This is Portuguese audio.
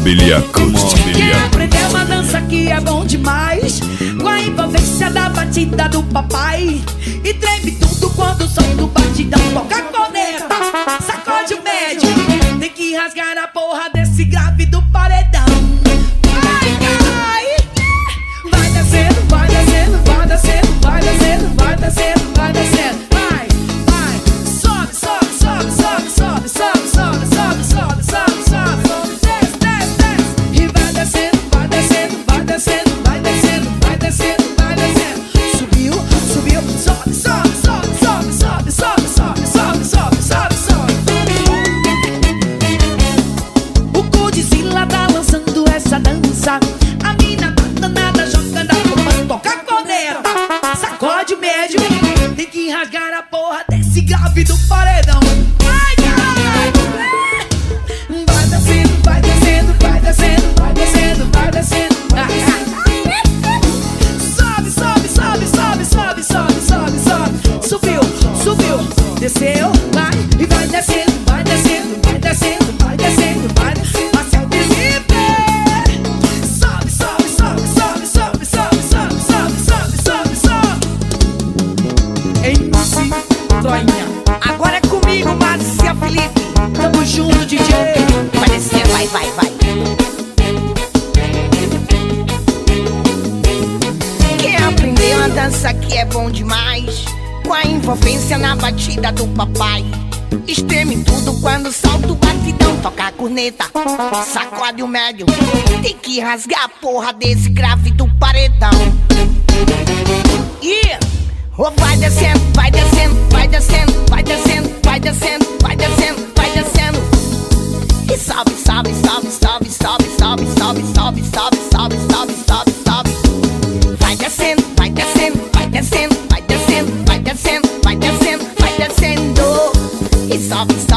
Mobile Acústica. Quer aprender uma dança que é bom demais, com a envolvência da batida do papai. E treme tudo quando o som do batidão toca a corneta. Sacode o médio, tem que rasgar a porra desse grave do paredão. Vai descendo, vai descendo, vai descendo, vai descendo, vai descendo, vai descendo. Vai, vai, sobe, sobe, sobe, sobe, sobe, sobe, sobe, sobe, sobe, sobe, sobe, desce, desce, desce. E vai descendo, vai descendo, vai descendo, vai descendo, vai descendo, vai descendo. Subiu, subiu, sobe, sobe, sobe, sobe, sobe, sobe, sobe, sobe, sobe, sobe, sobe. O Godzilla tá lançando essa dança. A mina tá danada, jogando a roupa, toca a corneta. Sacode o médio, tem que rasgar a porra desse grave do paredão. Vai, caralho! Vai descendo, vai descendo, vai descendo, vai descendo, vai descendo, vai descendo. Sobe, sobe, sobe, sobe, sobe, sobe, sobe, sobe. Subiu, subiu, desceu, vai e vai descendo, vai descendo, vai descendo, vai descendo, vai descendo. Marcel Felipe. Sobe, sobe, sobe, sobe, sobe, sobe, sobe, sobe, sobe, sobe, sobe. MC Troinha. Agora é comigo, Marcel Felipe. Tamo junto, DJ. Vai descer, vai, vai, vai. Quer aprender uma dança que é bom demais, com a envolvência na batida do papai. Estreme tudo quando solta o batidão, toca a corneta, sacode o médio, tem que rasgar a porra desse grave do paredão. E vai descendo, vai descendo, vai descendo, vai descendo, vai descendo, vai descendo, vai descendo. E sobe, sobe, sobe, sobe, sobe, sobe, sobe, sobe, sobe, sobe, sobe, sobe, sobe. Vai descendo, vai descendo, vai descendo, vai descendo, vai descendo, vai descendo, vai descendo. E sobe, sobe.